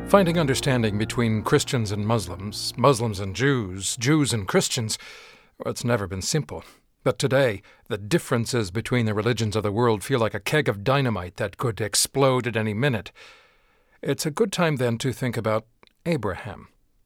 Finding understanding between Christians and Muslims, Muslims and Jews, Jews and Christians, well, it's never been simple. But today, the differences between the religions of the world feel like a keg of dynamite that could explode at any minute. It's a good time then to think about Abraham.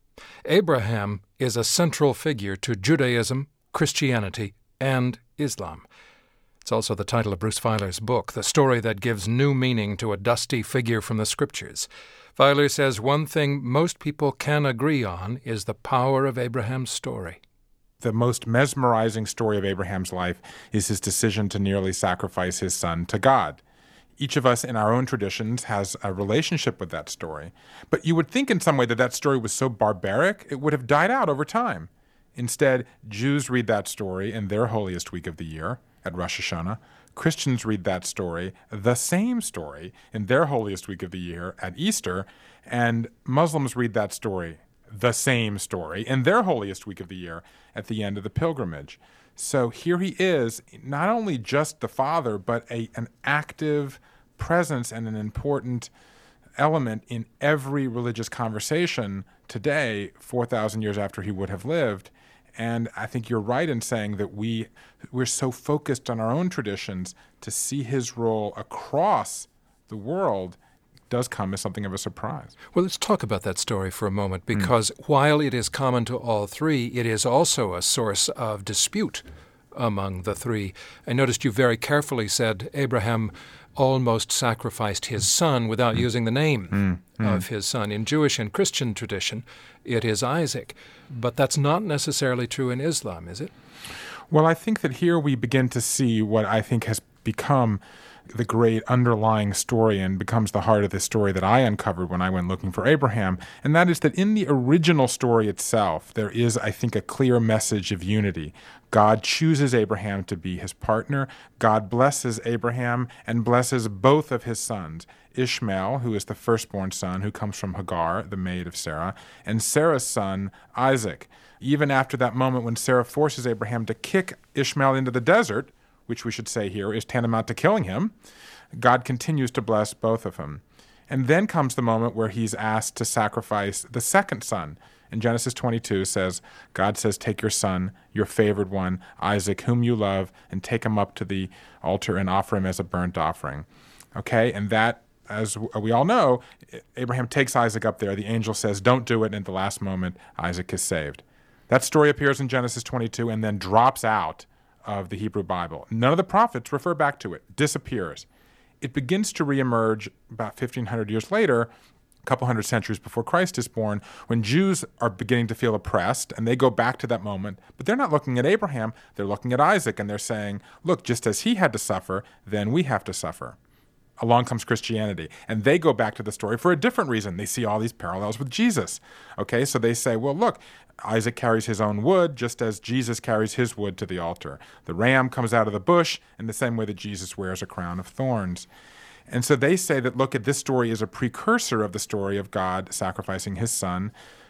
Abraham is a central figure to Judaism, Christianity, and Islam. It's also the title of Bruce Feiler's book, the story that gives new meaning to a dusty figure from the Scriptures. Feiler says one thing most people can agree on is the power of Abraham's story. The most mesmerizing story of Abraham's life is his decision to nearly sacrifice his son to God. Each of us in our own traditions has a relationship with that story. But you would think in some way that that story was so barbaric, it would have died out over time. Instead, Jews read that story in their holiest week of the year, at Rosh Hashanah. Christians read that story, the same story, in their holiest week of the year, at Easter. And Muslims read that story, the same story, in their holiest week of the year, at the end of the pilgrimage. So here he is, not only just the father, but an active presence and an important element in every religious conversation today, 4,000 years after he would have lived. And I think you're right in saying that we're so focused on our own traditions to see his role across the world does come as something of a surprise. Well, let's talk about that story for a moment, because while it is common to all three, it is also a source of dispute among the three. I noticed you very carefully said Abraham almost sacrificed his son without using the name of his son. In Jewish and Christian tradition, it is Isaac. But that's not necessarily true in Islam, is it? Well, I think that here we begin to see what I think has become the great underlying story and becomes the heart of the story that I uncovered when I went looking for Abraham, and that is that in the original story itself, there is, I think, a clear message of unity. God chooses Abraham to be his partner. God blesses Abraham and blesses both of his sons, Ishmael, who is the firstborn son, who comes from Hagar, the maid of Sarah, and Sarah's son, Isaac. Even after that moment when Sarah forces Abraham to kick Ishmael into the desert, which we should say here is tantamount to killing him, God continues to bless both of them. And then comes the moment where he's asked to sacrifice the second son. And Genesis 22 says, God says, take your son, your favored one, Isaac, whom you love, and take him up to the altar and offer him as a burnt offering. Okay, and that, as we all know, Abraham takes Isaac up there. The angel says, don't do it. And at the last moment, Isaac is saved. That story appears in Genesis 22 and then drops out of the Hebrew Bible. None of the prophets refer back to it, disappears. It begins to reemerge about 1,500 years later, a couple hundred centuries before Christ is born, when Jews are beginning to feel oppressed, and they go back to that moment, but they're not looking at Abraham, they're looking at Isaac, and they're saying, look, just as he had to suffer, then we have to suffer. Along comes Christianity, and they go back to the story for a different reason. They see all these parallels with Jesus. Okay, so they say, well, look, Isaac carries his own wood just as Jesus carries his wood to the altar. The ram comes out of the bush in the same way that Jesus wears a crown of thorns. And so they say that, look, at this story is a precursor of the story of God sacrificing his son,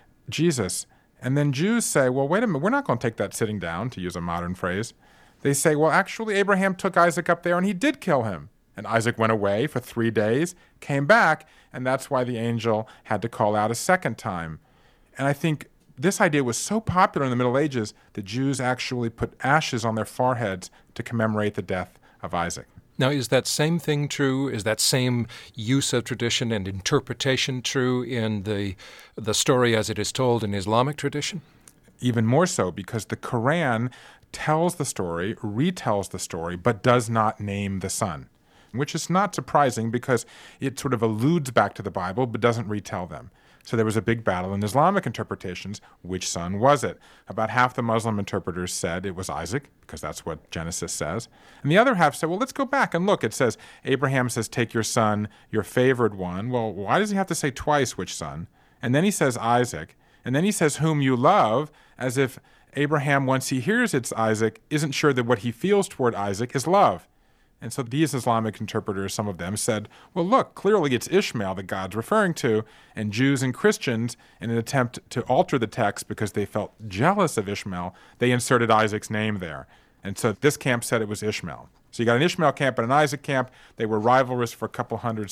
Jesus. And then Jews say, well, wait a minute, we're not going to take that sitting down, to use a modern phrase. They say, well, actually, Abraham took Isaac up there and he did kill him. And Isaac went away for 3 days, came back, and that's why the angel had to call out a second time. And I think this idea was so popular in the Middle Ages that Jews actually put ashes on their foreheads to commemorate the death of Isaac. Now, is that same thing true? Is that same use of tradition and interpretation true in the story as it is told in Islamic tradition? Even more so, because the Quran tells the story, retells the story, but does not name the son, which is not surprising because it sort of alludes back to the Bible but doesn't retell them. So there was a big battle in Islamic interpretations. Which son was it? About half the Muslim interpreters said it was Isaac, because that's what Genesis says. And the other half said, well, let's go back and look. It says, Abraham says, take your son, your favored one. Well, why does he have to say twice which son? And then he says Isaac. And then he says whom you love, as if Abraham, once he hears it's Isaac, isn't sure that what he feels toward Isaac is love. And so these Islamic interpreters, some of them, said, well, look, clearly it's Ishmael that God's referring to. And Jews and Christians, in an attempt to alter the text because they felt jealous of Ishmael, they inserted Isaac's name there. And so this camp said it was Ishmael. So you got an Ishmael camp and an Isaac camp. They were rivalrous for a couple hundred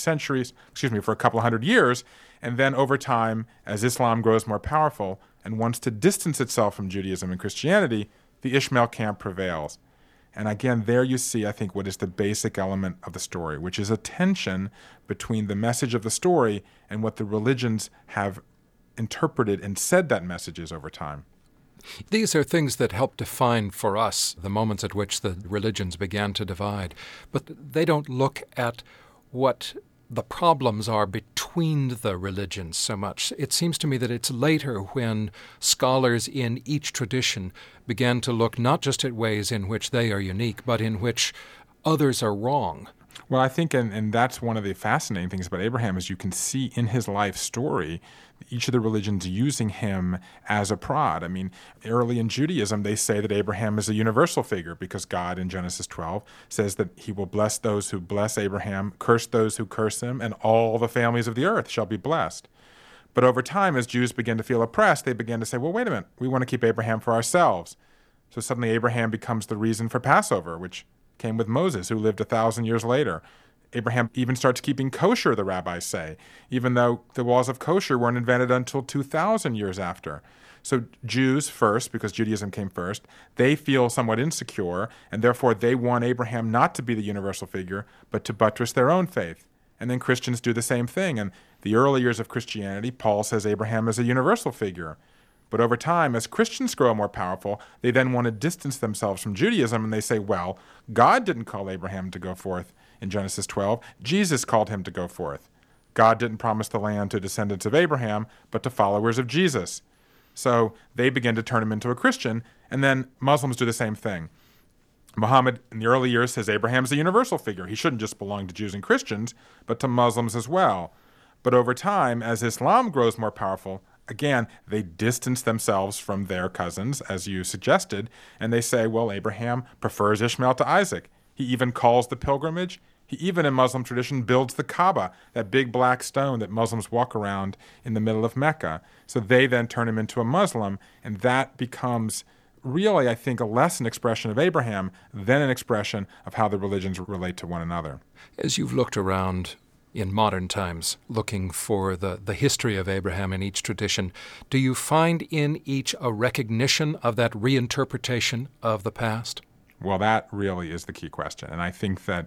years. And then over time, as Islam grows more powerful and wants to distance itself from Judaism and Christianity, the Ishmael camp prevails. And again, there you see, I think, what is the basic element of the story, which is a tension between the message of the story and what the religions have interpreted and said that message is over time. These are things that help define for us the moments at which the religions began to divide, but they don't look at what the problems are between the religions so much. It seems to me that it's later when scholars in each tradition began to look not just at ways in which they are unique, but in which others are wrong. Well, I think, and that's one of the fascinating things about Abraham, is you can see in his life story each of the religions using him as a prod. I mean, early in Judaism, they say that Abraham is a universal figure because God in Genesis 12 says that he will bless those who bless Abraham, curse those who curse him, and all the families of the earth shall be blessed. But over time, as Jews began to feel oppressed, they began to say, well, wait a minute, we want to keep Abraham for ourselves. So suddenly Abraham becomes the reason for Passover, which came with Moses, who lived 1,000 years later. Abraham even starts keeping kosher, the rabbis say, even though the laws of kosher weren't invented until 2,000 years after. So Jews first, because Judaism came first, they feel somewhat insecure, and therefore they want Abraham not to be the universal figure, but to buttress their own faith. And then Christians do the same thing. And the early years of Christianity, Paul says Abraham is a universal figure. But over time, as Christians grow more powerful, they then want to distance themselves from Judaism, and they say, well, God didn't call Abraham to go forth in Genesis 12. Jesus called him to go forth. God didn't promise the land to descendants of Abraham, but to followers of Jesus. So they begin to turn him into a Christian, and then Muslims do the same thing. Muhammad, in the early years, says Abraham's a universal figure. He shouldn't just belong to Jews and Christians, but to Muslims as well. But over time, as Islam grows more powerful, again, they distance themselves from their cousins, as you suggested, and they say, well, Abraham prefers Ishmael to Isaac. He even calls the pilgrimage. He even, in Muslim tradition, builds the Kaaba, that big black stone that Muslims walk around in the middle of Mecca. So they then turn him into a Muslim, and that becomes really, I think, less an expression of Abraham than an expression of how the religions relate to one another. As you've looked around in modern times, looking for the history of Abraham in each tradition, do you find in each a recognition of that reinterpretation of the past? Well, that really is the key question. And I think that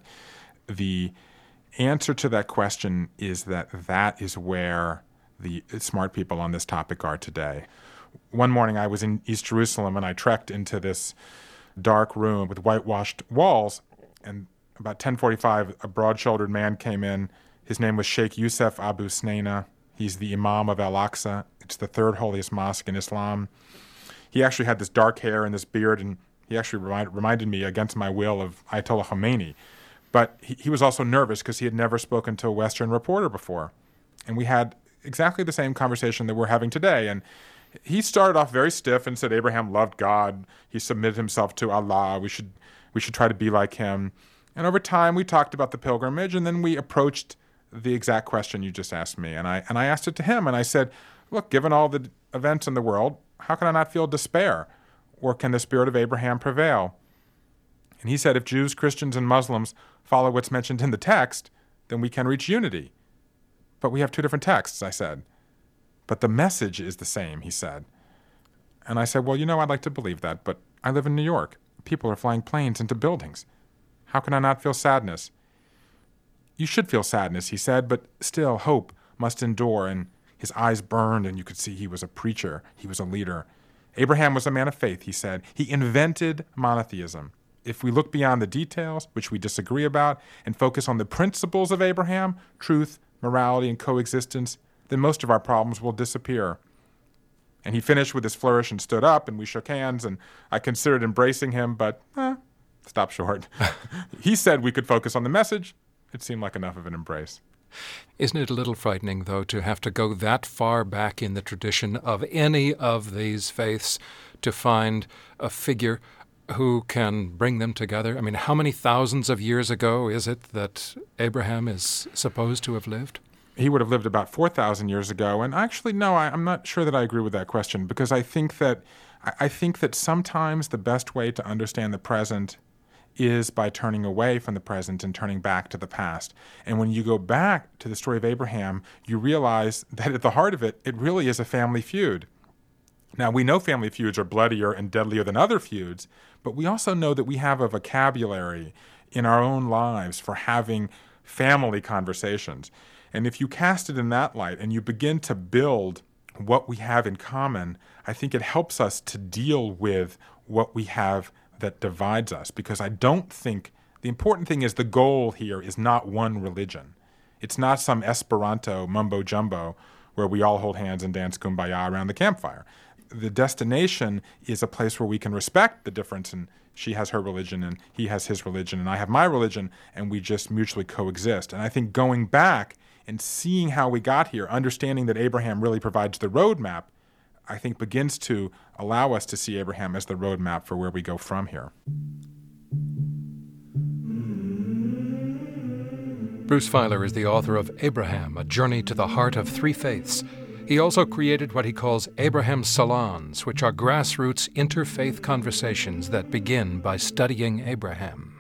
the answer to that question is that is where the smart people on this topic are today. One morning I was in East Jerusalem and I trekked into this dark room with whitewashed walls, and about 10:45 a broad-shouldered man came in. His name was Sheikh Yusuf Abu Snaina. He's the Imam of Al-Aqsa. It's the third holiest mosque in Islam. He actually had this dark hair and this beard, and he actually reminded me against my will of Ayatollah Khomeini. But he was also nervous because he had never spoken to a Western reporter before. And we had exactly the same conversation that we're having today. And he started off very stiff and said Abraham loved God. He submitted himself to Allah. We should try to be like him. And over time, we talked about the pilgrimage, and then we approached the exact question you just asked me. And I asked it to him, and I said, look, given all the events in the world, how can I not feel despair? Or can the spirit of Abraham prevail? And he said, if Jews, Christians, and Muslims follow what's mentioned in the text, then we can reach unity. But we have two different texts, I said. But the message is the same, he said. And I said, well, I'd like to believe that, but I live in New York. People are flying planes into buildings. How can I not feel sadness? You should feel sadness, he said, but still hope must endure. And his eyes burned, and you could see he was a preacher. He was a leader. Abraham was a man of faith, he said. He invented monotheism. If we look beyond the details, which we disagree about, and focus on the principles of Abraham, truth, morality, and coexistence, then most of our problems will disappear. And he finished with his flourish and stood up, and we shook hands, and I considered embracing him, but stopped short. He said we could focus on the message. It seemed like enough of an embrace. Isn't it a little frightening, though, to have to go that far back in the tradition of any of these faiths to find a figure who can bring them together? I mean, how many thousands of years ago is it that Abraham is supposed to have lived? He would have lived about 4,000 years ago. And actually, no, I'm not sure that I agree with that question, because I think that sometimes the best way to understand the present is by turning away from the present and turning back to the past. And when you go back to the story of Abraham, you realize that at the heart of it, it really is a family feud. Now, we know family feuds are bloodier and deadlier than other feuds, but we also know that we have a vocabulary in our own lives for having family conversations. And if you cast it in that light and you begin to build what we have in common, I think it helps us to deal with what we have that divides us. Because I don't think, the important thing is the goal here is not one religion. It's not some Esperanto mumbo-jumbo where we all hold hands and dance kumbaya around the campfire. The destination is a place where we can respect the difference, and she has her religion and he has his religion and I have my religion, and we just mutually coexist. And I think going back and seeing how we got here, understanding that Abraham really provides the roadmap, I think begins to allow us to see Abraham as the roadmap for where we go from here. Bruce Feiler is the author of Abraham, A Journey to the Heart of Three Faiths. He also created what he calls Abraham Salons, which are grassroots interfaith conversations that begin by studying Abraham.